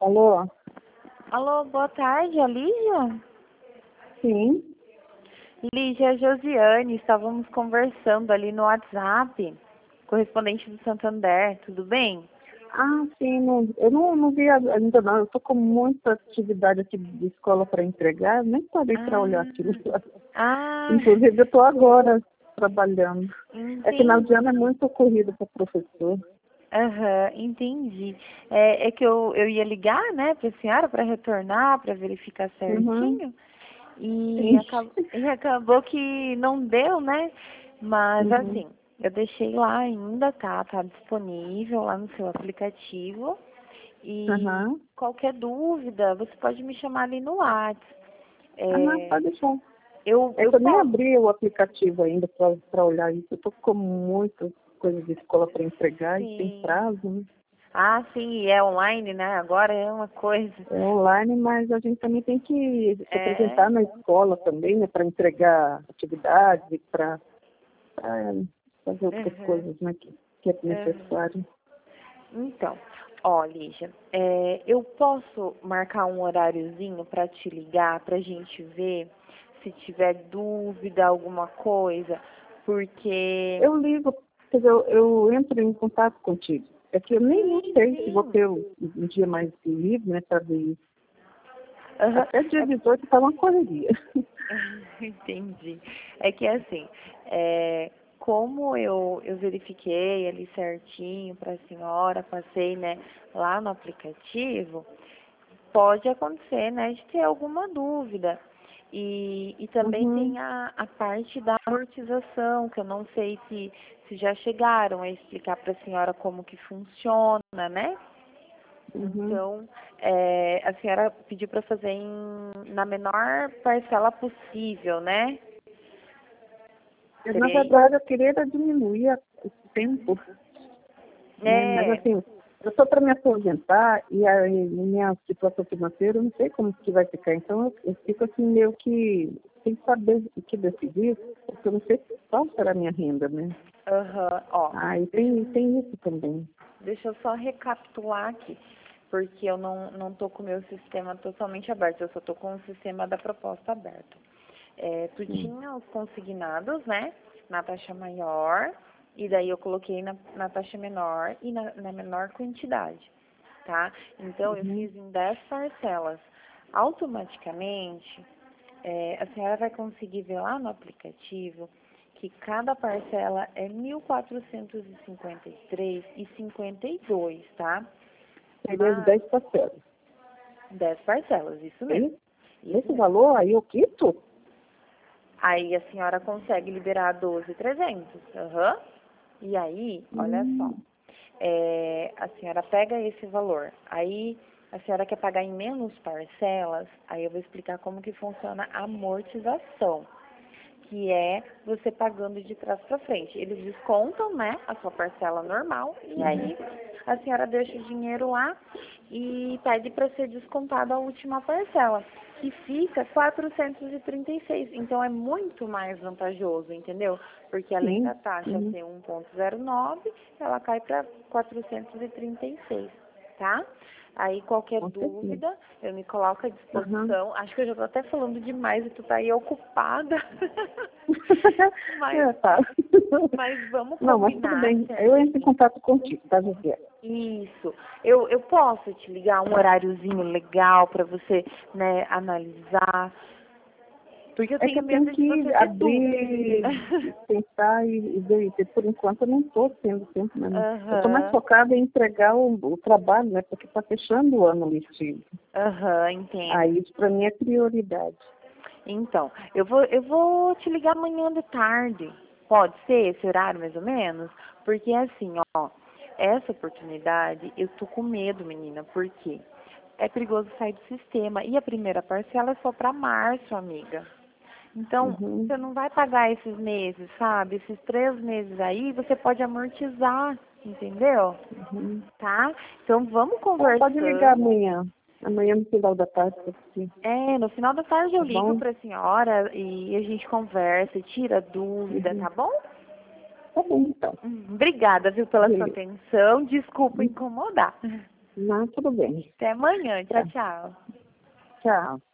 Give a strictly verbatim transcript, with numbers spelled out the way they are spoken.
Alô? Alô, boa tarde, é Lígia? Sim. Lígia, é Josiane, estávamos conversando ali no WhatsApp, correspondente do Santander, tudo bem? Ah, sim, não, eu não, não vi ainda não, eu estou com muita atividade aqui de escola para entregar, nem parei para olhar Ah, aquilo. ah, Inclusive, eu estou agora trabalhando. É final de ano é entendi. muito corrido para professor. Aham, entendi. É, é que eu, eu ia ligar, né, para a senhora para retornar, para verificar Uhum. certinho, e, Sim. acab e acabou que não deu, né? Mas Uhum. assim, eu deixei lá ainda, tá? Tá disponível lá no seu aplicativo. E Uhum. qualquer dúvida, você pode me chamar ali no WhatsApp. Ah, É, pode deixar. eu, É eu que eu nem posso. abri o aplicativo ainda para olhar isso. Eu estou com muitas coisas de escola para entregar e tem Sim. prazo, né? Ah, sim, e é online, né? Agora é uma coisa. É online, mas a gente também tem que se É. apresentar na escola também, né, para entregar atividades, para fazer outras Uhum, coisas, né, que, que é uhum. necessário. Então, ó, Lígia, é, eu posso marcar um horáriozinho para te ligar, para a gente ver se tiver dúvida, alguma coisa, porque. Eu ligo, quer dizer, eu, eu entro em contato contigo. É que eu nem não Sim, sei se vou sim. ter um um dia mais livre, né, para ver isso. Aham. Até dia dezoito está uma correria. Entendi. É que assim, é, como eu, eu verifiquei ali certinho para a senhora, passei, né, lá no aplicativo, pode acontecer, né, de ter alguma dúvida. E, e também Uhum, tem a, a parte da amortização, que eu não sei se, se já chegaram a explicar para a senhora como que funciona, né? uhum. Então, é, a senhora pediu para fazer em, na menor parcela possível, né? Eu, na Seria. verdade, eu queria era diminuir a- esse tempo, né? Mas É, assim, eu estou para me aposentar e a e minha situação financeira, eu não sei como que vai ficar. Então eu, eu fico assim meio que sem saber o que decidir, porque eu não sei qual será a minha renda, né? aham, ó, Ah, e deixa, tem, tem isso também. deixa eu só recapitular aqui, porque eu não, não tô com o meu sistema totalmente aberto, eu só tô com o sistema da proposta aberto. É, tu Sim. tinha os consignados, né, na taxa maior, e daí eu coloquei na, na taxa menor e na, na menor quantidade, tá? Então, eu Uhum. fiz em dez parcelas. Automaticamente, é, a senhora vai conseguir ver lá no aplicativo que cada parcela é mil quatrocentos e cinquenta e três e cinquenta e dois, tá? Seria as Mas dez parcelas. dez parcelas, isso mesmo. Hein? Isso Nesse mesmo. valor aí eu quito? Aí a senhora consegue liberar doze mil e trezentos. Aham. E aí, olha só. Hum, É, a senhora pega esse valor. Aí a senhora quer pagar em menos parcelas, aí eu vou explicar como que funciona a amortização, que é você pagando de trás para frente. Eles descontam, né, a sua parcela normal e aí a senhora deixa o dinheiro lá e pede para ser descontada a última parcela, que fica quatrocentos e trinta e seis. Então é muito mais vantajoso, entendeu? Porque além sim, da taxa sim, ser um ponto zero nove, ela cai para quatrocentos e trinta e seis, tá? Aí qualquer com certeza. dúvida, eu me coloco à Aham. disposição. Acho que eu já tô até falando demais e tu tá aí ocupada. Mas, É, tá. mas vamos Não, mas tudo combinar bem. Eu entro em certinho. contato contigo, tá, José? Isso. Eu, eu posso te ligar um horáriozinho legal para você, né, analisar. Porque eu É que tenho eu tenho medo de que você ter dúvida. abrir, pensar e, e ver. E por enquanto eu não estou tendo tempo, né? Eu estou mais Aham. focada em entregar o, o trabalho, né? Porque está fechando o ano letivo. Aham, entendo. Aí isso para mim é prioridade. Então, eu vou, eu vou te ligar amanhã de tarde. Pode ser esse horário mais ou menos? Porque assim, ó, essa oportunidade, eu tô com medo, menina, porque é perigoso sair do sistema. E a primeira parcela é só para março, amiga. Então, Uhum. você não vai pagar esses meses, sabe? Esses três meses aí, você pode amortizar, entendeu? Uhum. Tá? Então, vamos Tá, pode ligar conversando. amanhã. Amanhã no final da tarde, assim, É, no final da tarde eu tá ligo bom? pra senhora e a gente conversa, tira dúvida, Uhum. tá bom? Tá bom, então. Hum, Obrigada, viu, pela sua Beleza. atenção. Desculpa incomodar. Não, tudo bem. Até amanhã. Tchau, Tá. tchau. Tchau.